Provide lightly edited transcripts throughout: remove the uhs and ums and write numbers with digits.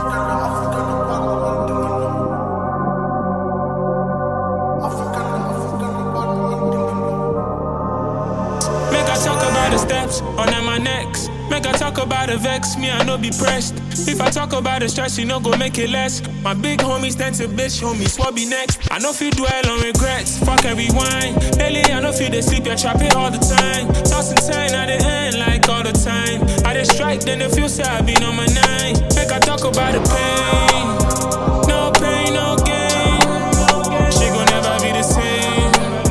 Make I talk about the steps on my necks. Make I talk about the vex, me I no be pressed. If I talk about the stress, you no go make it less. My big homies tend to bitch, homies, what be next? I no feel dwell on regrets, fuck and rewind. Lately I no feel they sleep, you trap it all the time. Toss and turn at the end like all the time. I dey strike, then they feel sad, I been on my nine. Make I talk about the pain. No pain, no gain. She gon' never be the same.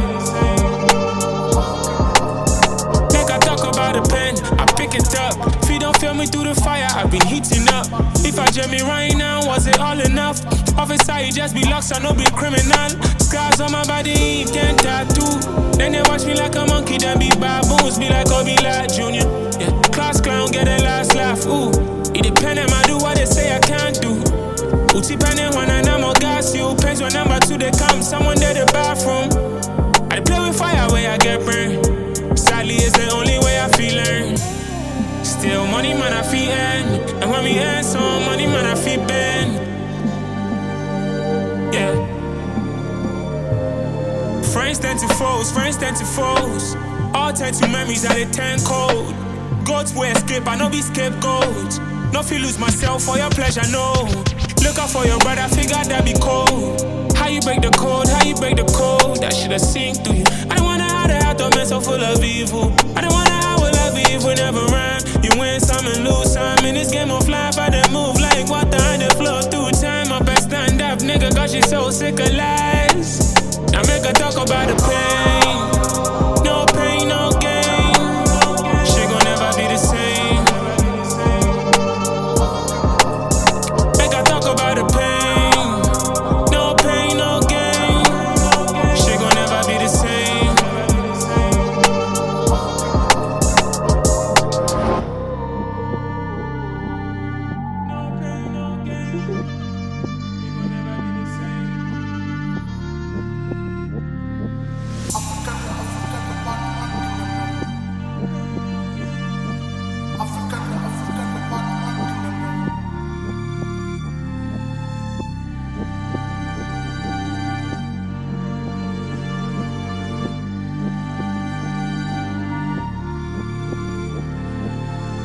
Make I talk about the pen, I pick it up. If you don't feel me through the fire, I've been heating up. If I jam me right now, was it all enough? Officer, you just be lost, I no be criminal. Scars on my body, can't tattoo. Then they watch me like a monkey, then be baboons. Be like Obi like Junior. Yeah, class clown, get a last laugh. Ooh, it depend on I do what they say I can't do. Uti penny when I know gas you. Pains when number two they come, someone there the bathroom. I play with fire where I get burned. Sadly, it's the only way I feel earned. Still money man I feel earn. And when we earn some money man I feel bend. Yeah. Friends tend to foes, friends tend to foes. All tend to memories that they turn cold. Goats will escape, I no be scapegoat. No feel lose myself for your pleasure, no. Look out for your brother, figure that be cold. How you break the code, how you break the code. That shit a sink through you. I don't wanna have the heart of man so full of evil. I don't wanna have a love evil never rhyme. You win some and lose some. In this game of life, I done move like water and they flow through time. My best stand up, nigga, cause she so sick of lies. Now make her talk about the pain.